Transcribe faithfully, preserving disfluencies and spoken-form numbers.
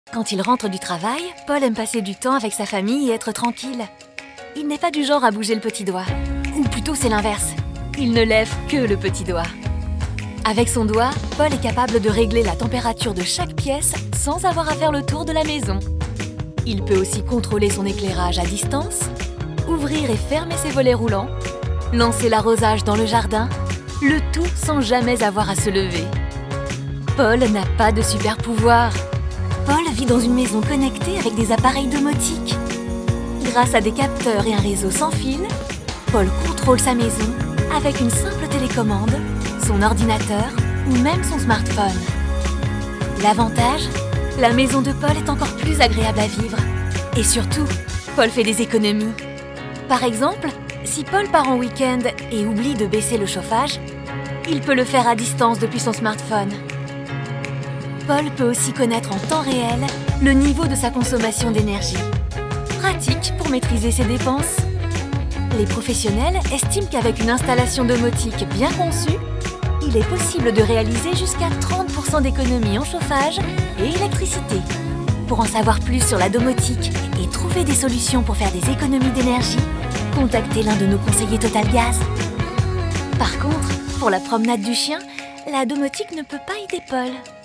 Quand il rentre du travail, Paul aime passer du temps avec sa famille et être tranquille. Il n'est pas du genre à bouger le petit doigt. Ou plutôt c'est l'inverse. Il ne lève que le petit doigt. Avec son doigt, Paul est capable de régler la température de chaque pièce sans avoir à faire le tour de la maison. Il peut aussi contrôler son éclairage à distance, ouvrir et fermer ses volets roulants, lancer l'arrosage dans le jardin, le tout sans jamais avoir à se lever. Paul n'a pas de super pouvoir. Paul vit dans une maison connectée avec des appareils domotiques. Grâce à des capteurs et un réseau sans fil, Paul contrôle sa maison avec une simple télécommande, son ordinateur ou même son smartphone. L'avantage, la maison de Paul est encore plus agréable à vivre. Et surtout, Paul fait des économies. Par exemple, si Paul part en week-end et oublie de baisser le chauffage, il peut le faire à distance depuis son smartphone. Paul peut aussi connaître en temps réel le niveau de sa consommation d'énergie. Pratique pour maîtriser ses dépenses. Les professionnels estiment qu'avec une installation domotique bien conçue, il est possible de réaliser jusqu'à trente pour cent d'économie en chauffage et électricité. Pour en savoir plus sur la domotique et trouver des solutions pour faire des économies d'énergie, contactez l'un de nos conseillers Total Gaz. Par contre, pour la promenade du chien, la domotique ne peut pas aider Paul.